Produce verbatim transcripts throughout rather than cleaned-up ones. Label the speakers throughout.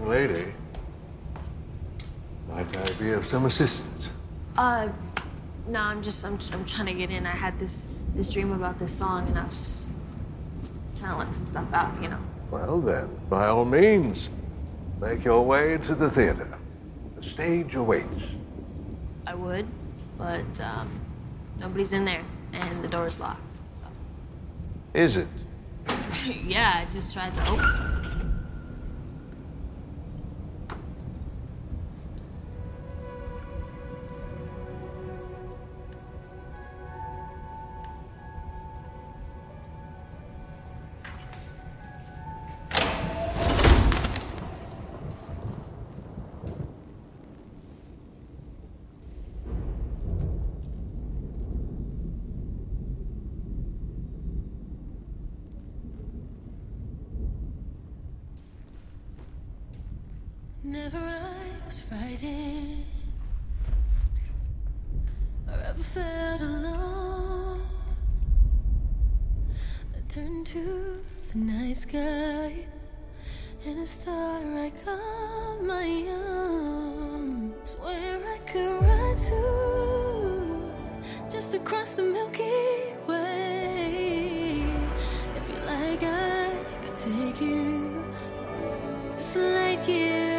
Speaker 1: lady. Might I be of some assistance?
Speaker 2: Uh, no, I'm just, I'm, I'm trying to get in. I had this, this dream about this song, and I was just trying to let some stuff out, you know.
Speaker 1: Well then, by all means, make your way to the theater. The stage awaits.
Speaker 2: I would, but, um, nobody's in there, and the door's locked, so.
Speaker 1: Is it?
Speaker 2: Yeah, I just tried to open it.
Speaker 3: Never I was frightened or ever felt alone. I turned to the night sky and a star I call my own. Swear I could ride to just across the Milky Way. If you like, I could take you just a light year.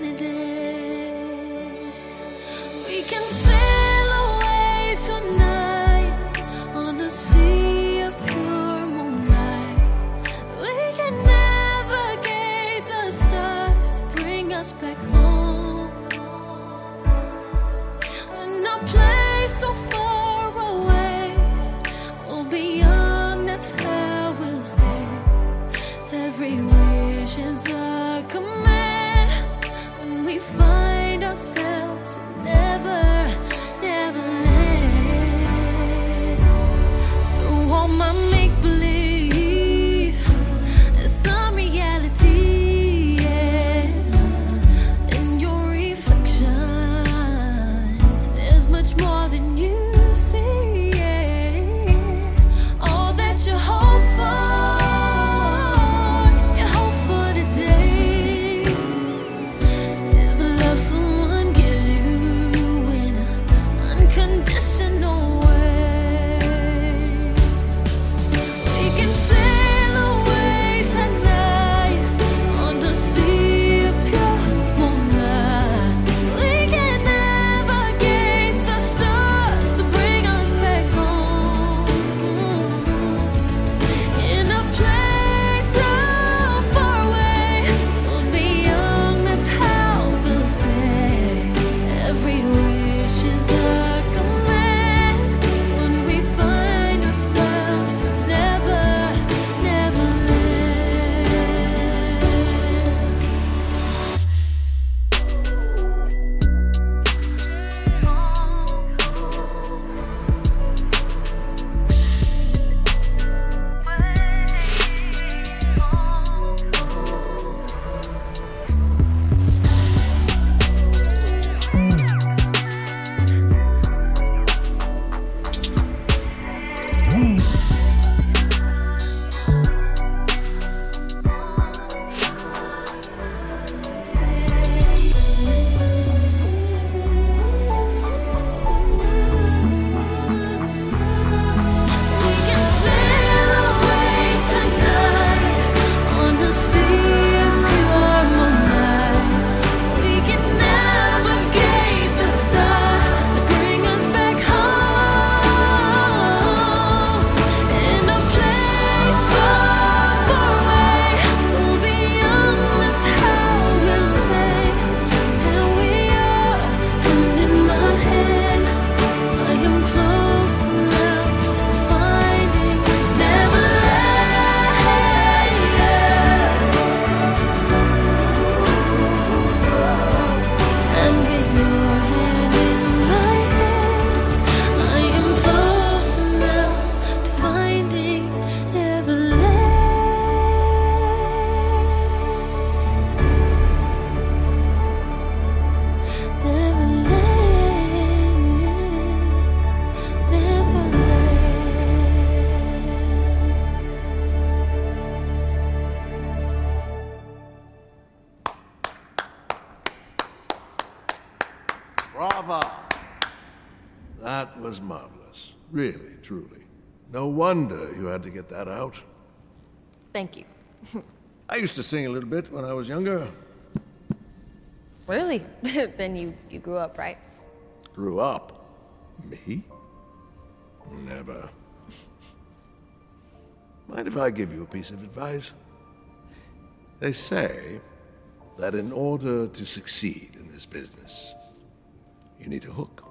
Speaker 3: We can sail away tonight on the sea of pure moonlight. We can navigate the stars to bring us back home. In a place so far away, we'll be young, that's how we'll stay. Every wish is a command when we find ourselves never, never land. Through all my make-believe, there's some reality, yeah. In your reflection, there's much more than you see, yeah. All that you hope for, you hope for today, is the love someone gives.
Speaker 1: Bravo! That was marvelous. Really, truly. No wonder you had to get that out.
Speaker 2: Thank you.
Speaker 1: I used to sing a little bit when I was younger.
Speaker 2: Really? Then you, you grew up, right?
Speaker 1: Grew up? Me? Never. Mind if I give you a piece of advice? They say that in order to succeed in this business, you need a hook.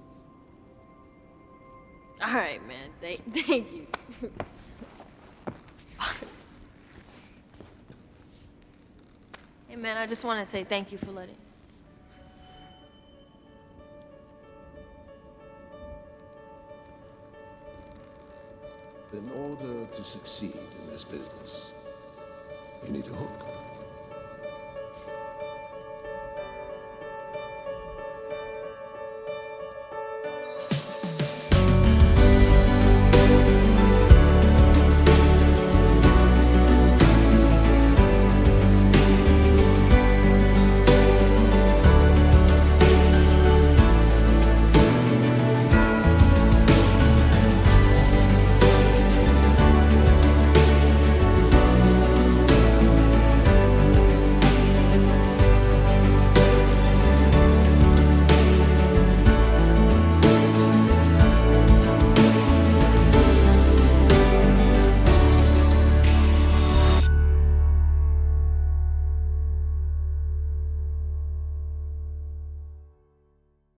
Speaker 2: All right, man. Thank, thank you. Hey, man, I just want to say thank you for letting.
Speaker 1: In order to succeed in this business, you need a hook.